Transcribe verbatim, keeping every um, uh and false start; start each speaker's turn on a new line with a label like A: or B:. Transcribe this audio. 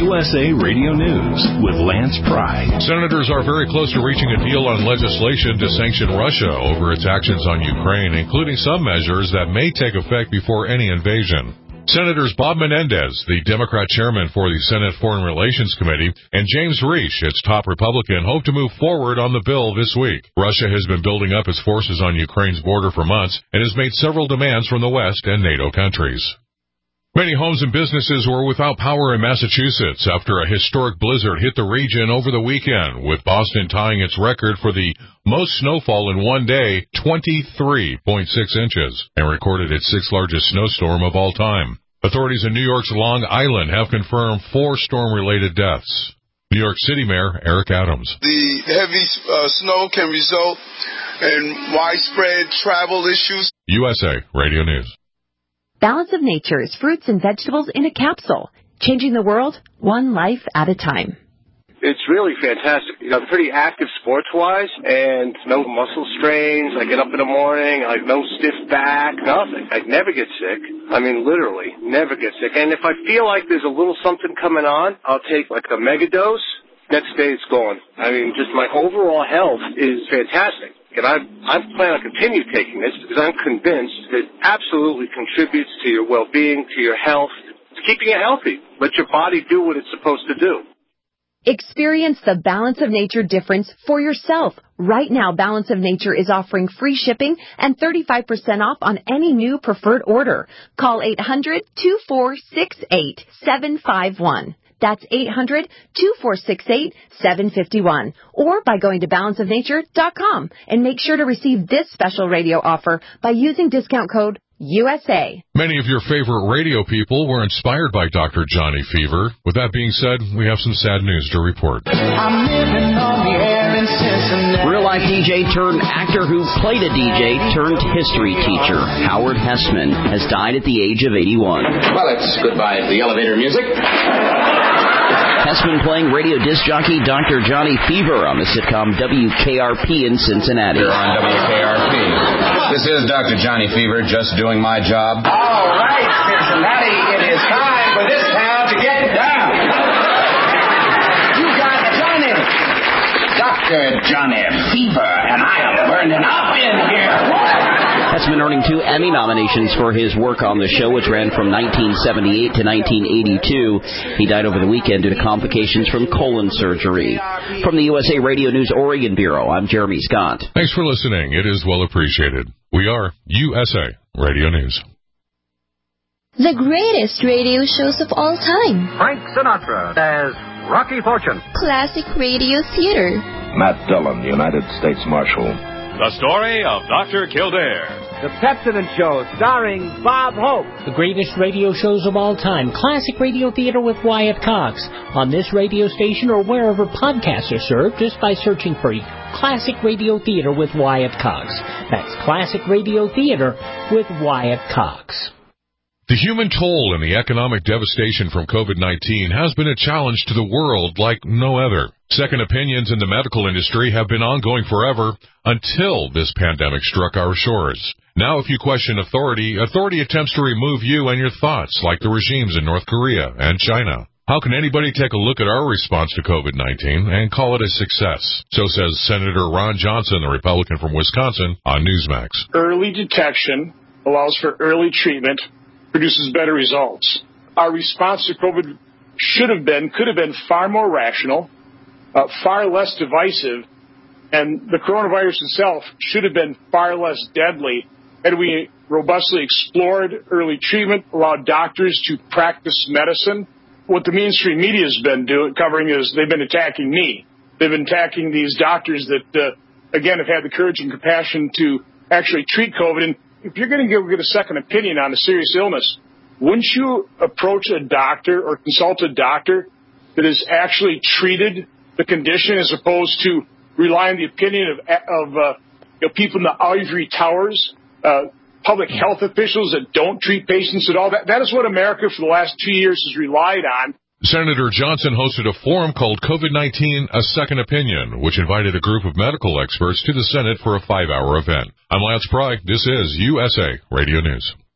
A: U S A Radio News with Lance Pry.
B: Senators are very close to reaching a deal on legislation to sanction Russia over its actions on Ukraine, including some measures that may take effect before any invasion. Senators Bob Menendez, the Democrat chairman for the Senate Foreign Relations Committee, and James Risch, its top Republican, hope to move forward on the bill this week. Russia has been building up its forces on Ukraine's border for months and has made several demands from the West and NATO countries. Many homes and businesses were without power in Massachusetts after a historic blizzard hit the region over the weekend, with Boston tying its record for the most snowfall in one day, twenty-three point six inches, and recorded its sixth largest snowstorm of all time. Authorities in New York's Long Island have confirmed four storm-related deaths. New York City Mayor Eric Adams.
C: The heavy uh, snow can result in widespread travel issues.
B: U S A Radio News.
D: Balance of Nature is fruits and vegetables in a capsule, changing the world one life at a time.
E: It's really fantastic. You know, I'm pretty active sports-wise, and no muscle strains. I get up in the morning, like no stiff back, nothing. I never get sick. I mean, literally, never get sick. And if I feel like there's a little something coming on, I'll take like a mega dose. Next day it's gone. I mean, just my overall health is fantastic. And I, I plan on continue taking this because I'm convinced it absolutely contributes to your well-being, to your health, to keeping you healthy. Let your body do what it's supposed to do.
D: Experience the Balance of Nature difference for yourself. Right now, Balance of Nature is offering free shipping and thirty-five percent off on any new preferred order. Call eight hundred, two four six eight, seven five one. That's eight hundred, two four six eight, seven five one. Or by going to balance of nature dot com. And make sure to receive this special radio offer by using discount code U S A.
B: Many of your favorite radio people were inspired by Doctor Johnny Fever. With that being said, we have some sad news to report.
F: I'm living on the air in Cincinnati.
G: Real-life D J turned actor who played a D J turned history teacher, Howard Hessman, has died at the age of eighty-one.
H: Well, it's goodbye to the elevator music.
G: Hessman playing radio disc jockey Doctor Johnny Fever on the sitcom W K R P in Cincinnati.
H: Here on W K R P. This is Doctor Johnny Fever, just doing my job.
F: All right, Cincinnati, it is time for this town to get down. You got Johnny.
H: Doctor Johnny Fever, and I am burning up in here.
G: Hessman earning two Emmy nominations for his work on the show, which ran from nineteen seventy-eight to nineteen eighty-two. He died over the weekend due to complications from colon surgery. From the U S A Radio News Oregon Bureau, I'm Jeremy Scott.
B: Thanks for listening. It is well appreciated. We are U S A Radio News.
I: The greatest radio shows of all time.
J: Frank Sinatra as Rocky Fortune.
I: Classic radio theater.
K: Matt Dillon, United States Marshal.
L: The story of Doctor Kildare.
J: The Pepsodent Show, starring Bob Hope.
M: The greatest radio shows of all time. Classic Radio Theater with Wyatt Cox. On this radio station or wherever podcasts are served, just by searching for Classic Radio Theater with Wyatt Cox. That's Classic Radio Theater with Wyatt Cox.
B: The human toll and the economic devastation from COVID nineteen has been a challenge to the world like no other. Second opinions in the medical industry have been ongoing forever until this pandemic struck our shores. Now, if you question authority, authority attempts to remove you and your thoughts, like the regimes in North Korea and China. How can anybody take a look at our response to COVID nineteen and call it a success? So says Senator Ron Johnson, the Republican from Wisconsin, on Newsmax.
N: Early detection allows for early treatment, produces better results. Our response to COVID should have been, could have been far more rational, uh, far less divisive, and the coronavirus itself should have been far less deadly had we robustly explored early treatment, allowed doctors to practice medicine. What the mainstream media has been doing, covering is they've been attacking me. They've been attacking these doctors that, uh, again, have had the courage and compassion to actually treat COVID. And if you're going to get a second opinion on a serious illness, wouldn't you approach a doctor or consult a doctor that has actually treated the condition as opposed to rely on the opinion of, of uh, you know, people in the ivory towers, uh, public health officials that don't treat patients at all? That, that is what America for the last two years has relied on.
B: Senator Johnson hosted a forum called COVID nineteen, A Second Opinion, which invited a group of medical experts to the Senate for a five-hour event. I'm Lance Pry. This is U S A Radio News.